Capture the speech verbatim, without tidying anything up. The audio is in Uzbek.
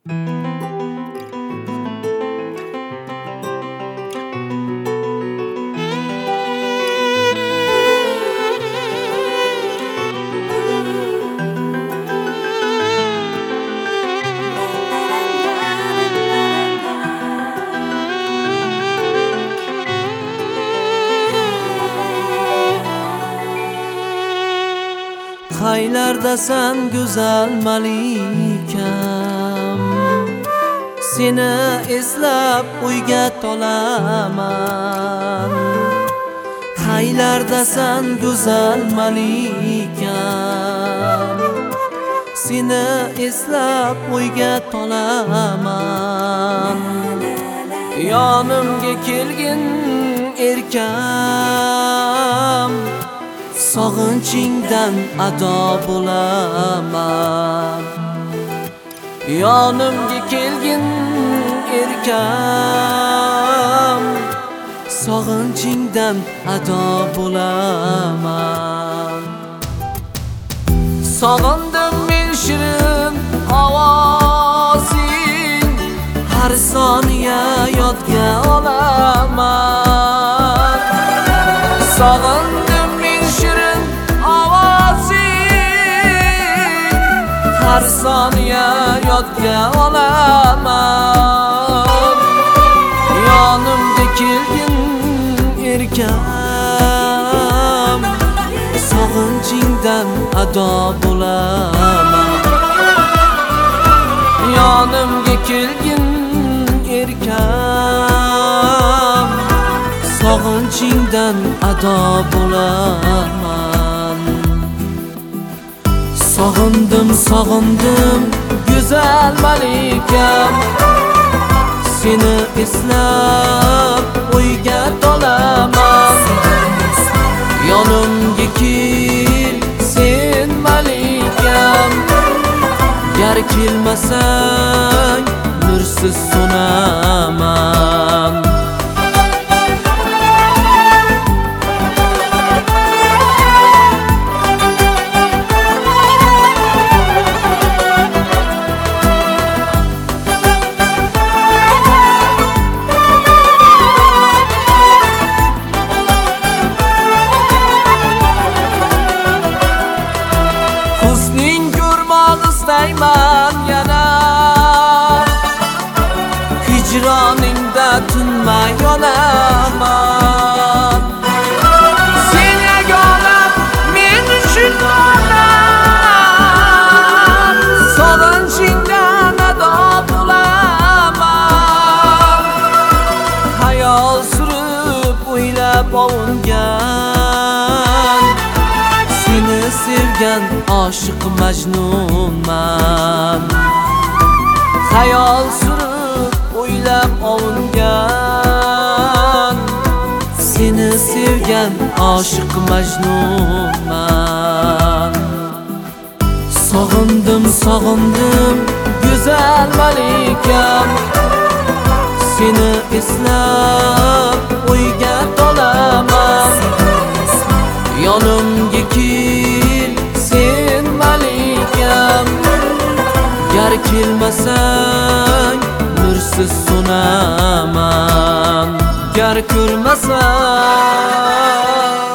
Qaylardasan go'zal malikam, seni eslab o'yga tolaman. Qaylardasan go'zal malikam, seni eslab o'yga tolaman. Yonimga kelgin erkam, sog'inchingdan ado bo'laman. Yonimga kelgin erkam, sog'inchingdan ado bo'laman. Sog'indim men shirin ovozing, har soniya yodga olaman. Sog'indim har soniya yodga olaman. Yonimga kelgin erkam, sog'inchingdan ado bo'laman. Yonimga kelgin erkam, sog'inchingdan ado bo'laman. Sog'indim, sog'indim go'zal malikam, seni eslab o'yga tolaman. Yonimga kel sen malikam, gar kelmasang nursiz so'naman. Istayman yana, hicroningda tinmay yonaman. Sen yagona men uchun onam, sog'inchingdan ado bo'laman. Hayol surib o'ylab ovungan, seni sevgan oshiq majnunman. Hayol surib o'ylab ovungan, seni sevgan oshiq majnunman. Sog'indim, sog'indim go'zal malikam, seni eslab o'yga tolaman. Yonimga kel sen malikam, gar kelmasang nursiz so'naman. Gar ko'rmasang